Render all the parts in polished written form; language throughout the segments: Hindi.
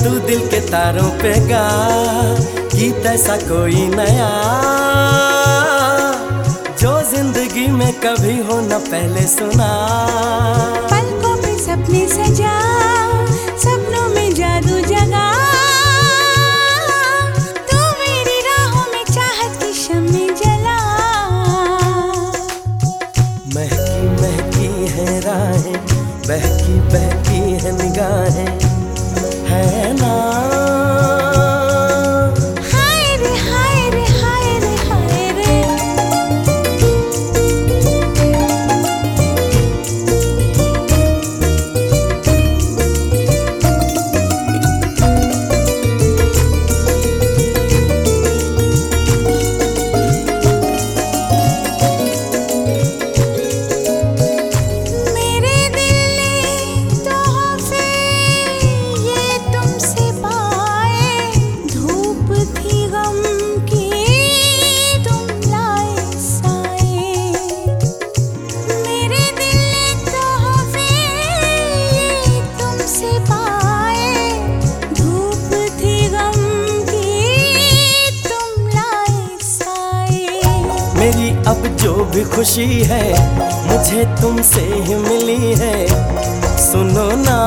तू दिल के तारों पे गा गीत ऐसा कोई नया, जो जिंदगी में कभी हो न पहले सुना। पलकों पे सपने सजा, सपनों में जादू जगा, तू मेरी राहों में चाहत की शम्मे जला। महकी महकी है राहें, बहकी बहकी है निगाहें, है ना। हाय रे हाय रे हाय रे हाय रे। मेरी अब जो भी खुशी है मुझे तुमसे ही मिली है, सुनो ना।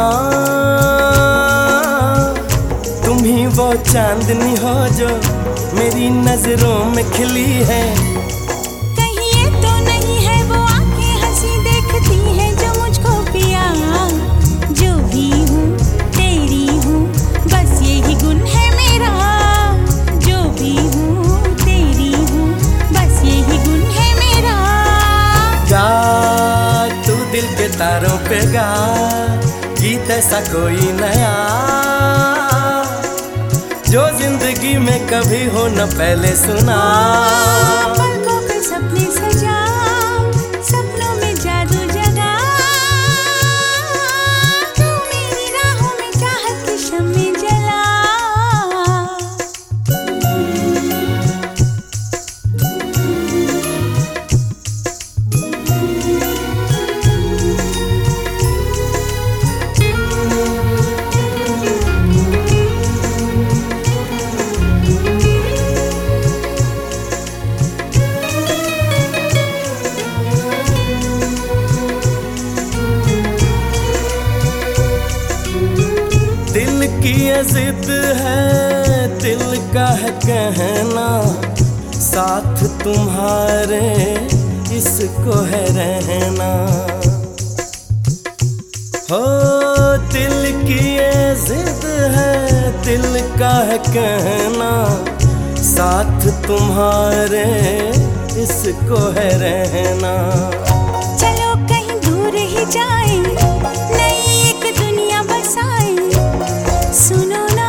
तुम ही वो चांदनी हो जो मेरी नजरों में खिली है। कहीं ये तो नहीं है वो आंखें हंसी देखती है जो मुझको पिया। जो भी हूँ तेरी हूँ, बस यही गुण है मेरा। जो भी हूँ तेरी हूँ, बस यही गुण है मेरा। गा तू दिल के तारों पे गा गीत ऐसा कोई नया, जो जिंदगी में कभी हो न पहले सुना। पलकों पे सपने सजा, सपनों में जादू जगा, तू मेरी राहों में चाहत की शम्मे जला। दिल की ये जिद है, दिल का है कहना, साथ तुम्हारे इसको है रहना। हो दिल की ये जिद है, दिल का है कहना, साथ तुम्हारे इसको है रहना। चलो कहीं दूर ही जाए, नई एक दुनिया बसाए। सुनो ना,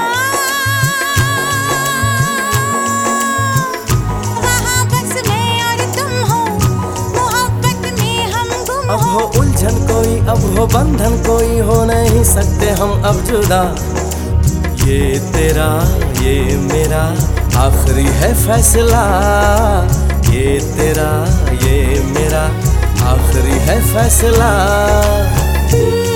वहाँ बस मैं और तुम हो, मोहब्बत में हम गुम अब हो। हो उलझन कोई, अब हो बंधन कोई, हो नहीं सकते हम अब जुदा। ये तेरा ये मेरा आखिरी है फैसला, ये तेरा ये मेरा आखिरी है फैसला।